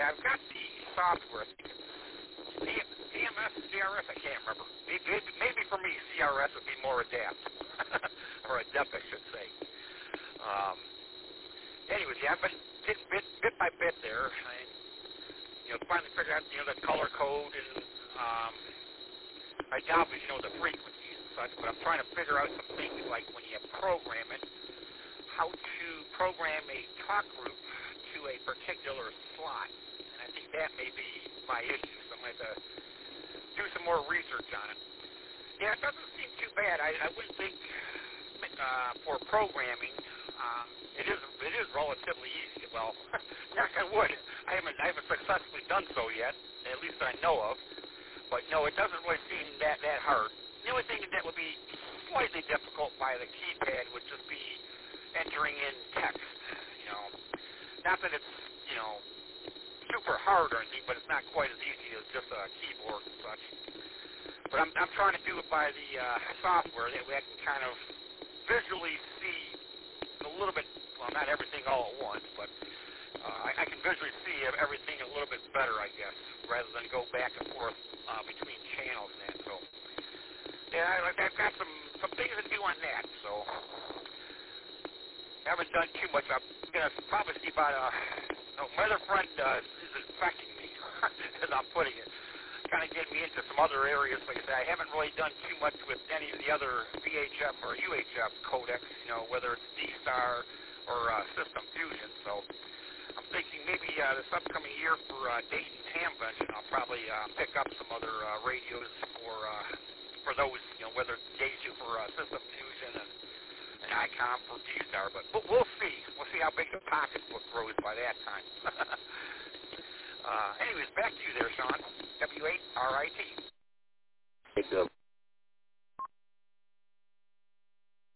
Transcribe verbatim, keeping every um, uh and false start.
I've got the software. D M S, C R S, I can't remember. Maybe, maybe for me, C R S would be more adept, or adept, I should say. Um, anyways, yeah, but bit, bit, bit by bit there, I, you know, finally figured out, you know, the color code, and um, I obviously know the frequencies and such, but I'm trying to figure out some things like when you program it, how to program a talk group to a particular slot. And I think that may be my issue, so I'm going to do some more research on it. Yeah, it doesn't seem too bad. I, I wouldn't think uh, for programming, um, it is it is relatively easy. Well, knock on wood, I haven't I haven't successfully done so yet, at least I know of. But no, it doesn't really seem that that hard. The only thing that would be slightly difficult by the keypad would just be entering in text. You know, not that it's you know super hard or anything, but it's not quite as easy as just a keyboard and such. But I'm I'm trying to do it by the uh, software. That way I can kind of visually see a little bit, well, not everything all at once, but uh, I, I can visually see everything a little bit better, I guess, rather than go back and forth uh, between channels and that. So, yeah, I, I've got some, some things to do on that, so I haven't done too much. I'm going to probably see about, uh, no, my other friend uh, is infecting me, as I'm putting it. Kind of getting me into some other areas. Like I said, I haven't really done too much with any of the other V H F or U H F codecs, you know, whether it's D-Star or uh, System Fusion. So I'm thinking maybe uh, this upcoming year for uh, Dayton Hamvention, I'll probably uh, pick up some other uh, radios for uh, for those, you know, whether it's Yaesu for uh, System Fusion and an ICOM for D-Star. But we'll see. We'll see how big the pocketbook grows by that time. Uh, anyways, back to you there, Sean. W eight R I T. Hey, Bill.